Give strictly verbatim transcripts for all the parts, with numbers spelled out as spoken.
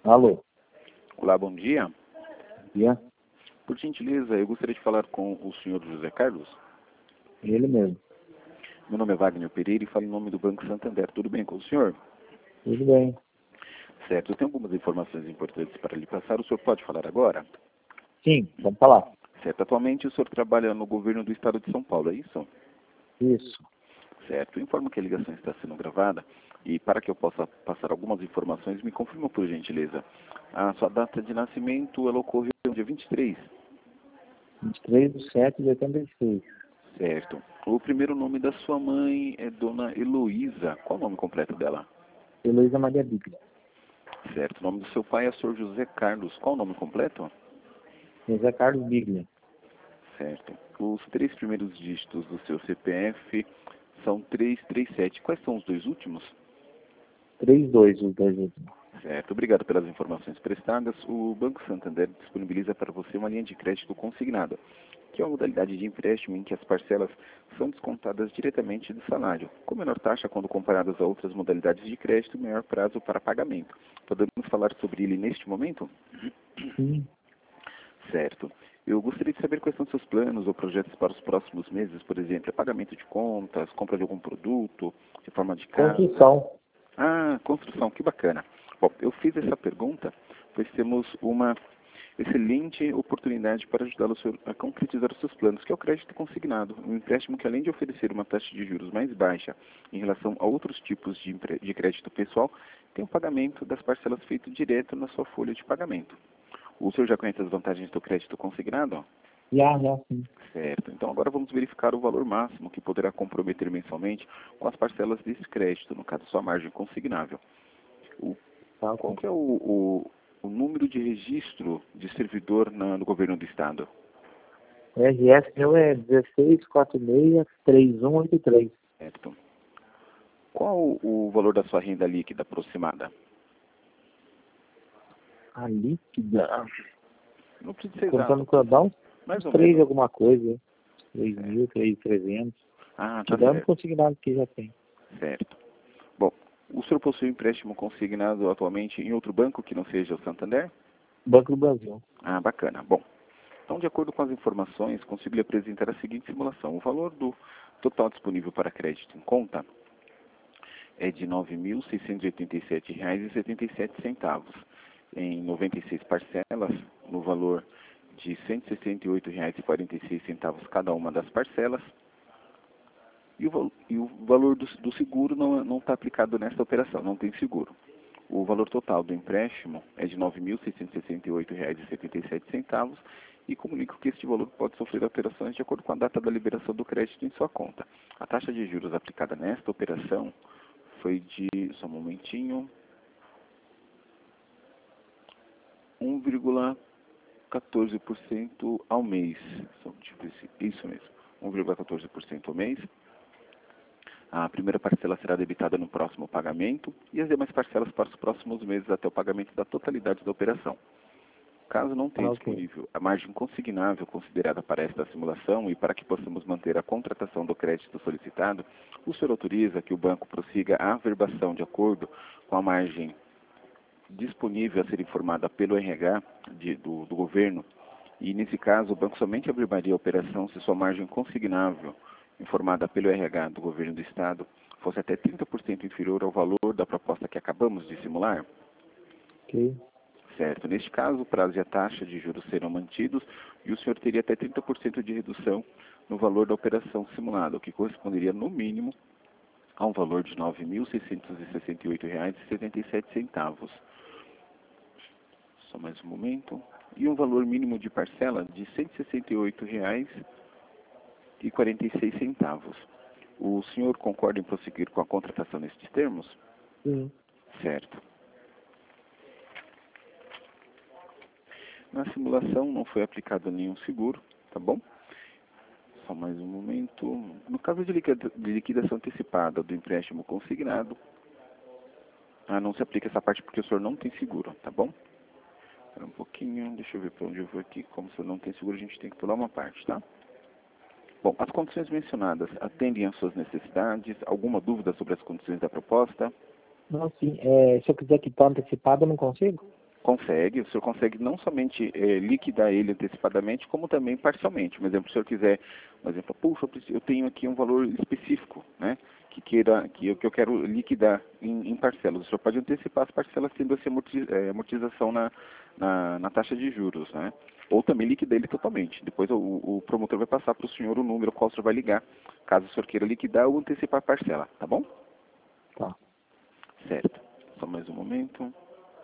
Alô, Olá, bom dia. dia, Por gentileza, eu gostaria de falar com o senhor José Carlos. ele mesmo. Meu nome é Wagner Pereira e falo em nome do Banco Santander. Tudo bem com o senhor? Tudo bem. Certo, eu tenho algumas informações importantes para lhe passar. O senhor pode falar agora? Sim, vamos falar. Certo, atualmente o senhor trabalha no governo do estado de São Paulo, é isso? Isso. Certo, eu informo que a ligação está sendo gravada e para que eu possa passar algumas informações, me confirma por gentileza. A sua data de nascimento, ela ocorreu no dia vinte e três. vinte e três de setembro de oitenta e seis. Certo. O primeiro nome da sua mãe é Dona Heloísa. Qual o nome completo dela? Heloísa Maria Bíblia. Certo. O nome do seu pai é senhor José Carlos. Qual o nome completo? José Carlos Bíblia. Certo. Os três primeiros dígitos do seu C P F são trezentos e trinta e sete. Quais são os dois últimos? trinta e dois, os dois últimos. Certo. Obrigado pelas informações prestadas. O Banco Santander disponibiliza para você uma linha de crédito consignada, que é uma modalidade de empréstimo em que as parcelas são descontadas diretamente do salário, com menor taxa quando comparadas a outras modalidades de crédito e maior prazo para pagamento. Podemos falar sobre ele neste momento? Sim. Certo. Eu gostaria de saber quais são seus planos ou projetos para os próximos meses, por exemplo, pagamento de contas, compra de algum produto, reforma de casa. Construção. Ah, construção, que bacana. Bom, eu fiz essa pergunta, pois temos uma excelente oportunidade para ajudá-lo a concretizar os seus planos, que é o crédito consignado, um empréstimo que, além de oferecer uma taxa de juros mais baixa em relação a outros tipos de, de crédito pessoal, tem o pagamento das parcelas feito direto na sua folha de pagamento. O senhor já conhece as vantagens do crédito consignado? Já, já, sim. Certo. Então agora vamos verificar o valor máximo que poderá comprometer mensalmente com as parcelas desse crédito, no caso sua margem consignável. O, Tá, qual ok. que é o, o, o número de registro de servidor na, no governo do estado? O R S meu é um seis quatro seis três um oito três. Certo. Qual o valor da sua renda líquida aproximada? A líquida. Não precisa ser Contando exato, com a dá uns mais ou três menos. alguma coisa. três Certo. mil, três mil e trezentos. Ah, tá Tirando certo. consignado que já tem. Certo. Bom, o senhor possui empréstimo consignado atualmente em outro banco que não seja o Santander? Banco do Brasil. Ah, bacana. Bom, então, de acordo com as informações, consigo lhe apresentar a seguinte simulação. O valor do total disponível para crédito em conta é de nove mil seiscentos e oitenta e sete reais e setenta e sete centavos, em noventa e seis parcelas, no valor de cento e sessenta e oito reais e quarenta e seis centavos cada uma das parcelas. E o, val- e o valor do, do seguro não não está aplicado nesta operação, não tem seguro. O valor total do empréstimo é de nove mil seiscentos e sessenta e oito reais e setenta e sete centavos e comunico que este valor pode sofrer alterações de acordo com a data da liberação do crédito em sua conta. A taxa de juros aplicada nesta operação foi de, só um momentinho, um vírgula quatorze por cento ao mês. Só, deixa eu ver se, isso mesmo, um vírgula quatorze por cento ao mês. A primeira parcela será debitada no próximo pagamento e as demais parcelas para os próximos meses até o pagamento da totalidade da operação. Caso não tenha Ah, ok. disponível a margem consignável considerada para esta simulação e para que possamos manter a contratação do crédito solicitado, o senhor autoriza que o banco prossiga a averbação de acordo com a margem disponível a ser informada pelo R H de, do, do governo e, nesse caso, o banco somente averbaria a operação se sua margem consignável informada pelo R H do governo do estado fosse até trinta por cento inferior ao valor da proposta que acabamos de simular. Ok. Certo. Neste caso, o prazo e a taxa de juros serão mantidos e o senhor teria até trinta por cento de redução no valor da operação simulada, o que corresponderia, no mínimo, a um valor de nove mil seiscentos e sessenta e oito reais e setenta e sete centavos. Só mais um momento. E um valor mínimo de parcela de cento e sessenta e oito reais e quarenta e seis centavos. O senhor concorda em prosseguir com a contratação nestes termos? Sim. Certo. Na simulação não foi aplicado nenhum seguro, tá bom? Só mais um momento. No caso de liquida- de liquidação antecipada do empréstimo consignado, ah, não se aplica essa parte porque o senhor não tem seguro, tá bom? Espera um pouquinho, deixa eu ver para onde eu vou aqui. Como o senhor não tem seguro, a gente tem que pular uma parte, tá? Bom, as condições mencionadas atendem às suas necessidades? Alguma dúvida sobre as condições da proposta? Não, sim. É, se eu quiser quitar antecipado, eu não consigo? Consegue, o senhor consegue não somente é, liquidar ele antecipadamente, como também parcialmente. Por exemplo, se o senhor quiser, por exemplo, puxa, eu preciso- eu tenho aqui um valor específico, né, que, queira, que, eu, que eu quero liquidar em, em parcelas. O senhor pode antecipar as parcelas tendo essa amorti- é, amortização na, na, na taxa de juros, né? Ou também liquidar ele totalmente. Depois o, o promotor vai passar para o senhor o número qual o senhor vai ligar, caso o senhor queira liquidar ou antecipar a parcela, tá bom? Tá. Certo. Só mais um momento.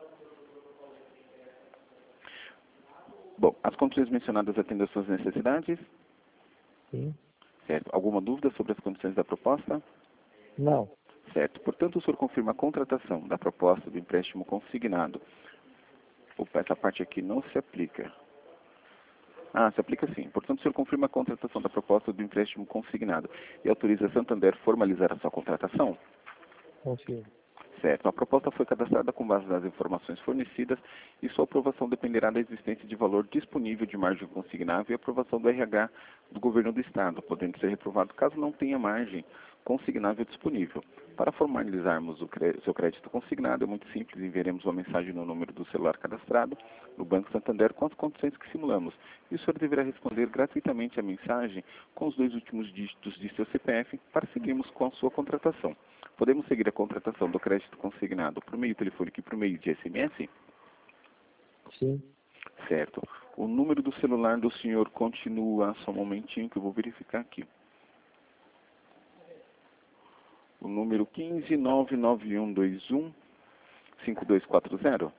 Bom, as condições mencionadas atendem às suas necessidades? Sim. Certo. Alguma dúvida sobre as condições da proposta? Não. Certo. Portanto, o senhor confirma a contratação da proposta do empréstimo consignado. Opa, essa parte aqui não se aplica. Ah, se aplica sim. Portanto, o senhor confirma a contratação da proposta do empréstimo consignado e autoriza a Santander formalizar a sua contratação? Confio. Certo. A proposta foi cadastrada com base nas informações fornecidas e sua aprovação dependerá da existência de valor disponível de margem consignável e aprovação do R H do Governo do Estado, podendo ser reprovado caso não tenha margem consignável disponível. Para formalizarmos o cré- seu crédito consignado, é muito simples, enviaremos uma mensagem no número do celular cadastrado no Banco Santander com as condições que simulamos. E o senhor deverá responder gratuitamente a mensagem com os dois últimos dígitos de seu C P F para seguirmos com a sua contratação. Podemos seguir a contratação do crédito consignado por meio telefônico e por meio de S M S? Sim. Certo. O número do celular do senhor continua, só um momentinho que eu vou verificar aqui. O número quinze nove nove um dois um cinco dois quatro zero?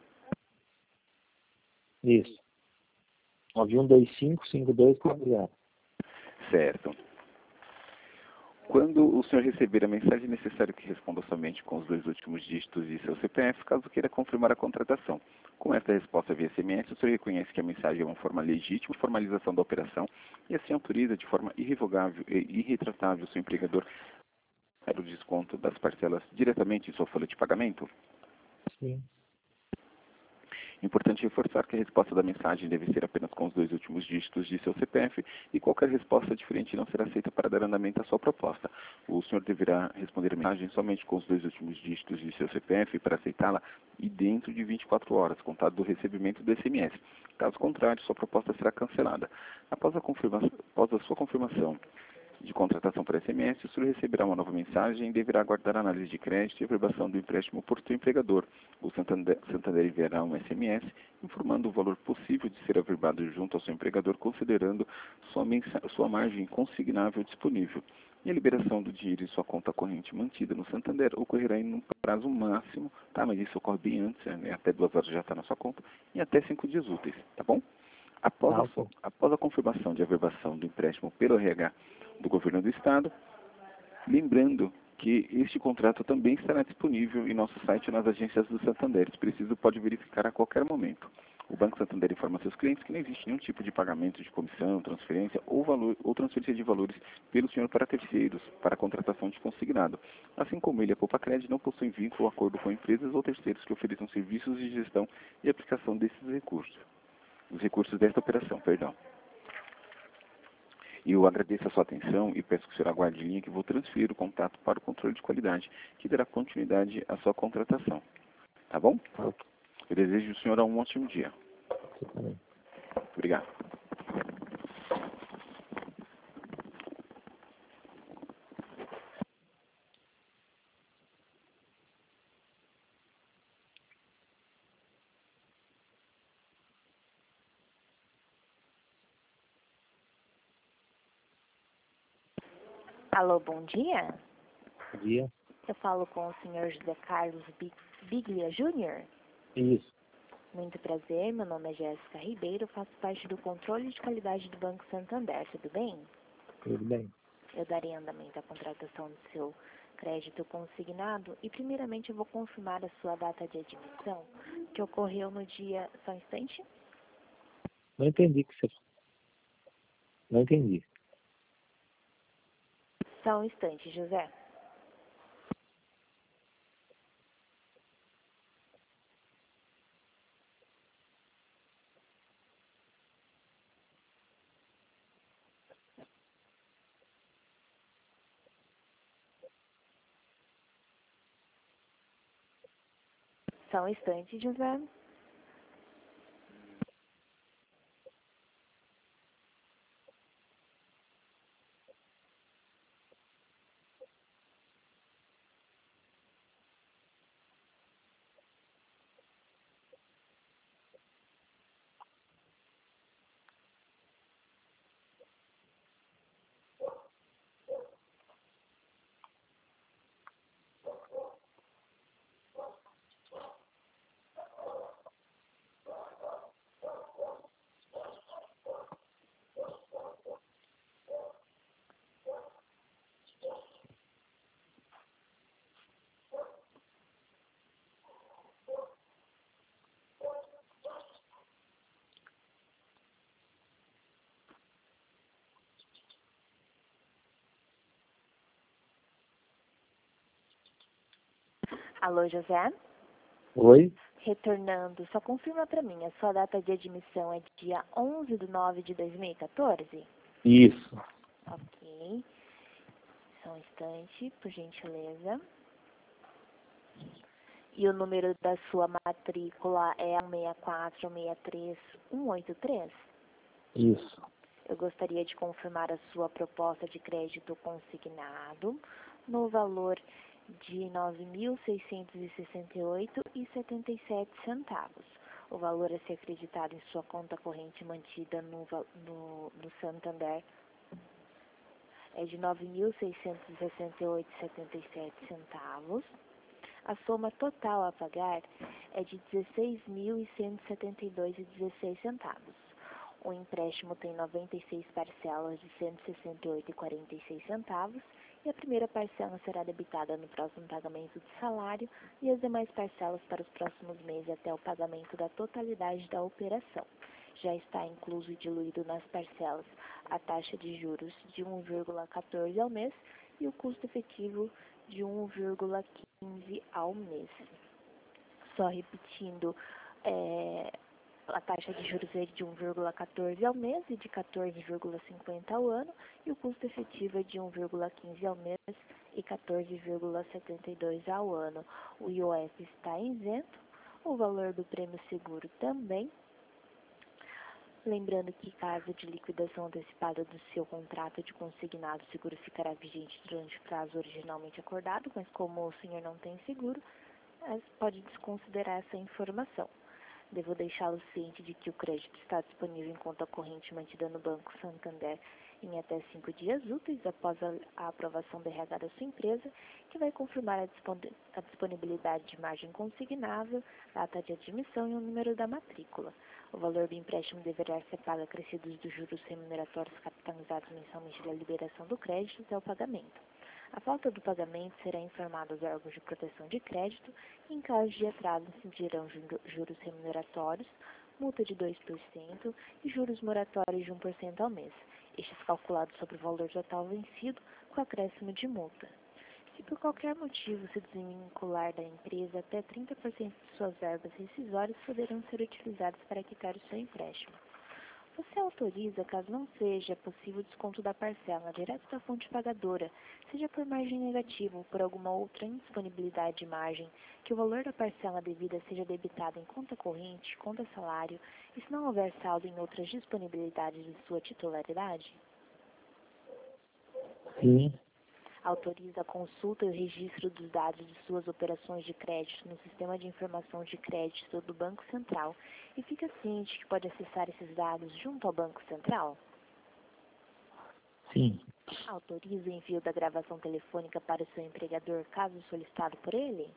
Isso. nove um dois cinco cinco dois quatro zero. Certo. Quando o senhor receber a mensagem, é necessário que responda somente com os dois últimos dígitos de seu C P F, caso queira confirmar a contratação. Com esta resposta via S M S, o senhor reconhece que a mensagem é uma forma legítima de formalização da operação e assim autoriza de forma irrevogável e irretratável o seu empregador para o desconto das parcelas diretamente em sua folha de pagamento? Sim. Importante reforçar que a resposta da mensagem deve ser apenas com os dois últimos dígitos de seu C P F e qualquer resposta diferente não será aceita para dar andamento à sua proposta. O senhor deverá responder a mensagem somente com os dois últimos dígitos de seu C P F para aceitá-la e dentro de vinte e quatro horas, contado do recebimento do S M S. Caso contrário, sua proposta será cancelada. Após a, confirmação, após a sua confirmação de contratação por S M S, o senhor receberá uma nova mensagem e deverá aguardar a análise de crédito e aprovação do empréstimo por seu empregador. O Santander, Santander enviará um S M S informando o valor possível de ser averbado junto ao seu empregador, considerando sua, mensa, sua margem consignável disponível. E a liberação do dinheiro em sua conta corrente mantida no Santander ocorrerá em um prazo máximo, tá? Mas isso ocorre bem antes, né? Até duas horas já está na sua conta, em até cinco dias úteis, tá bom? Após Tá, a, ok. após a confirmação de averbação do empréstimo pelo R H do Governo do Estado, lembrando que este contrato também estará disponível em nosso site e nas agências do Santander. Se preciso, pode verificar a qualquer momento. O Banco Santander informa seus clientes que não existe nenhum tipo de pagamento de comissão, transferência ou, valor, ou transferência de valores pelo senhor para terceiros, para a contratação de consignado. Assim como ele e a Poupa Crédito não possuem vínculo ou acordo com empresas ou terceiros que ofereçam serviços de gestão e aplicação desses recursos. Os recursos desta operação, perdão. E eu agradeço a sua atenção e peço que o senhor aguarde em linha que vou transferir o contato para o controle de qualidade, que dará continuidade à sua contratação. Tá bom? Tá, ok. Eu desejo ao senhor um ótimo dia. Você também. Obrigado. Alô, bom dia. Bom dia. Eu falo com o senhor José Carlos Big- Biglia Júnior Isso. Muito prazer, meu nome é Jéssica Ribeiro, faço parte do controle de qualidade do Banco Santander, tudo bem? Tudo bem. Eu darei andamento à contratação do seu crédito consignado e primeiramente eu vou confirmar a sua data de admissão, que ocorreu no dia... Só um instante? Não entendi o que você... Não entendi. Só um instante, José. Só um instante, José. Alô, José? Oi? Retornando, só confirma para mim, a sua data de admissão é dia onze de nove de dois mil e quatorze? Isso. Ok. Só um instante, por gentileza. E o número da sua matrícula é um seis quatro seis três um oito três? Isso. Eu gostaria de confirmar a sua proposta de crédito consignado no valor de nove mil seiscentos e sessenta e oito reais e setenta e sete centavos. O valor a ser acreditado em sua conta corrente mantida no, no, no Santander é de nove mil seiscentos e sessenta e oito reais e setenta e sete centavos. A soma total a pagar é de dezesseis mil cento e setenta e dois reais e dezesseis centavos. O empréstimo tem noventa e seis parcelas de cento e sessenta e oito reais e quarenta e seis centavos e a primeira parcela será debitada no próximo pagamento de salário e as demais parcelas para os próximos meses até o pagamento da totalidade da operação. Já está incluso e diluído nas parcelas a taxa de juros de um vírgula quatorze ao mês e o custo efetivo de um vírgula quinze ao mês. Só repetindo, é, a taxa de juros é de um vírgula quatorze ao mês e de quatorze vírgula cinquenta ao ano, e o custo efetivo é de um vírgula quinze ao mês e quatorze vírgula setenta e dois ao ano. O I O F está isento, o valor do prêmio seguro também. Lembrando que, caso de liquidação antecipada do seu contrato de consignado, o seguro ficará vigente durante o prazo originalmente acordado, mas como o senhor não tem seguro, pode desconsiderar essa informação. Devo deixá-lo ciente de que o crédito está disponível em conta corrente mantida no Banco Santander em até cinco dias úteis após a, a aprovação do R H da sua empresa, que vai confirmar a, dispon a disponibilidade de margem consignável, data de admissão e o número da matrícula. O valor do empréstimo deverá ser pago acrescidos dos juros remuneratórios capitalizados mensalmente da liberação do crédito até o pagamento. A falta do pagamento será informada aos órgãos de proteção de crédito e, em caso de atraso, incidirão juros remuneratórios, multa de dois por cento e juros moratórios de um por cento ao mês, estes calculados sobre o valor total vencido com acréscimo de multa. Se por qualquer motivo se desvincular da empresa, até trinta por cento de suas verbas rescisórias poderão ser utilizadas para quitar o seu empréstimo. Você autoriza, caso não seja possível, o desconto da parcela direto da fonte pagadora, seja por margem negativa ou por alguma outra indisponibilidade de margem, que o valor da parcela devida seja debitado em conta corrente, conta salário, e se não houver saldo em outras disponibilidades de sua titularidade? Sim. Autoriza a consulta e o registro dos dados de suas operações de crédito no Sistema de Informação de Crédito do Banco Central e fica ciente que pode acessar esses dados junto ao Banco Central? Sim. Autoriza o envio da gravação telefônica para o seu empregador, caso solicitado por ele?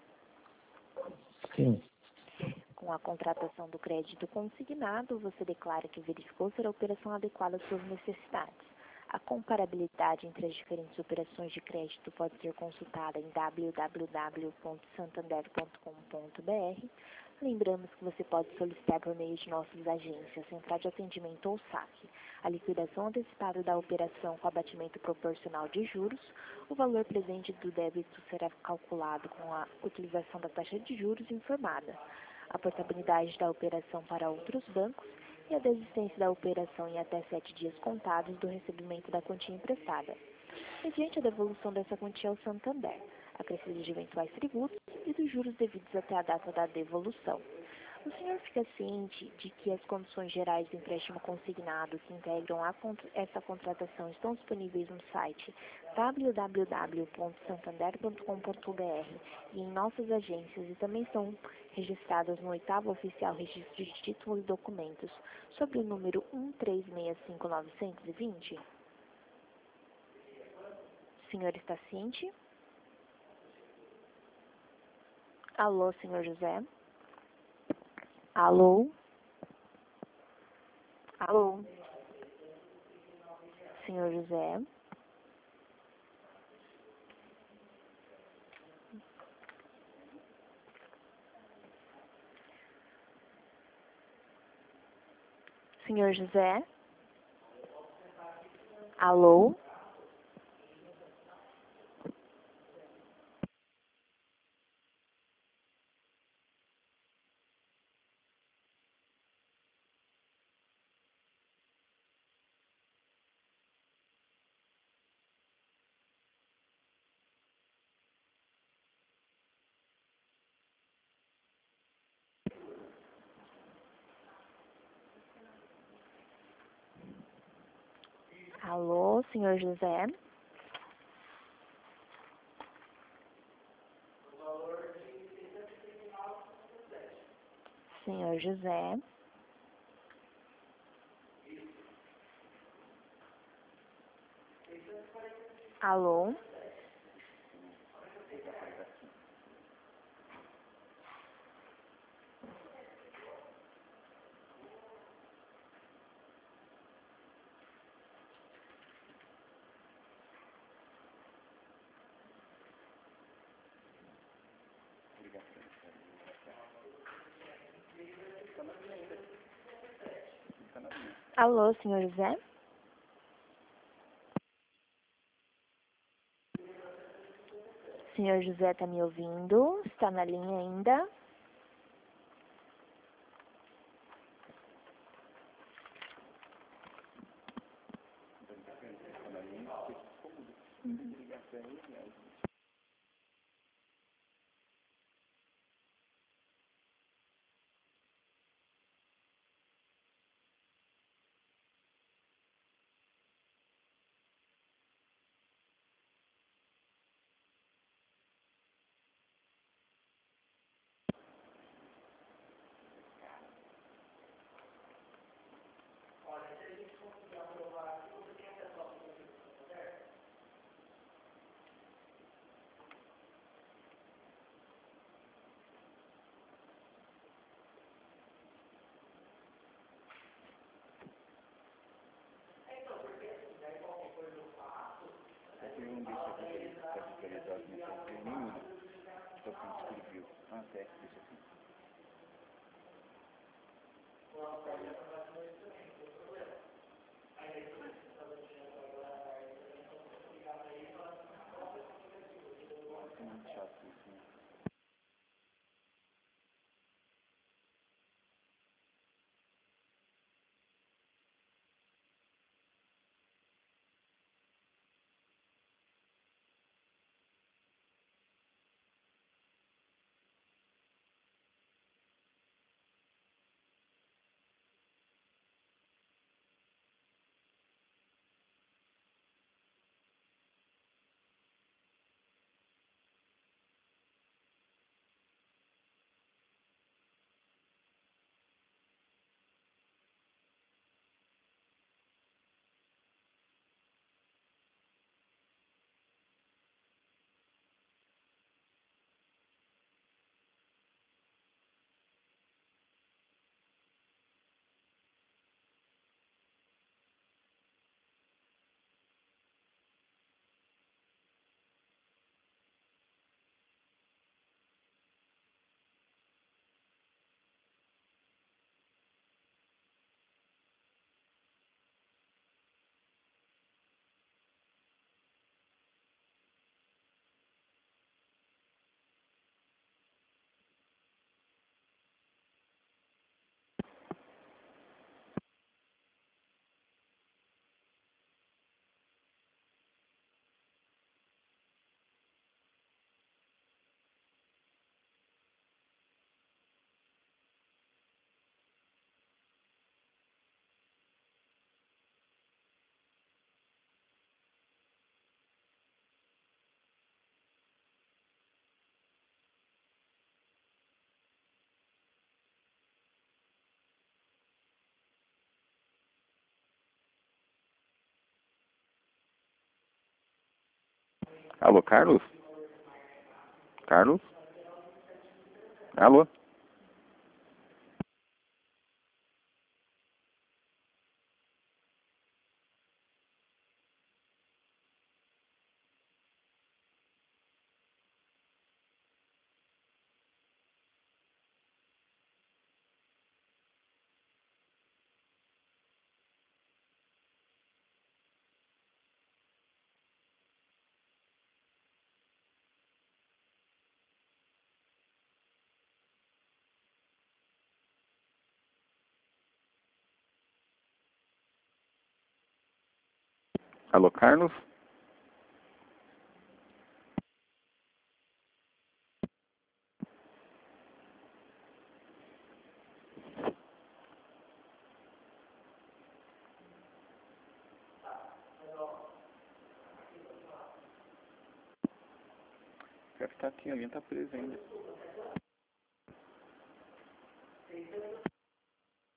Sim. Com a contratação do crédito consignado, você declara que verificou ser a operação adequada às suas necessidades. A comparabilidade entre as diferentes operações de crédito pode ser consultada em w w w ponto santander ponto com ponto b r. Lembramos que você pode solicitar por meio de nossas agências, Central de Atendimento ou S A C, a liquidação antecipada da operação com abatimento proporcional de juros. O valor presente do débito será calculado com a utilização da taxa de juros informada, a portabilidade da operação para outros bancos e a desistência da operação em até sete dias contados do recebimento da quantia emprestada. Mediante a devolução dessa quantia ao Santander, acrescido de eventuais tributos e dos juros devidos até a data da devolução. O senhor fica ciente de que as condições gerais do empréstimo consignado que integram a, essa contratação estão disponíveis no site w w w ponto santander ponto com ponto b r e em nossas agências, e também estão registradas no oitavo Oficial Registro de Títulos e Documentos, sob o número um três seis cinco nove dois zero? O senhor está ciente? Alô, senhor José? Alô? Alô? Senhor José? Senhor José? Alô? senhor José. Senhor José. Alô? Alô, senhor José? Senhor José, tá me ouvindo? Está na linha ainda? Não deixa fazer isso, tá visualizar as mensagens nenhuma. Só que escreveu. Ah, até, deixa assim. É muito chato isso, né? Alô, Carlos? Carlos? Alô? Alô, Carlos? Deve estar aqui, a linha está presa ainda.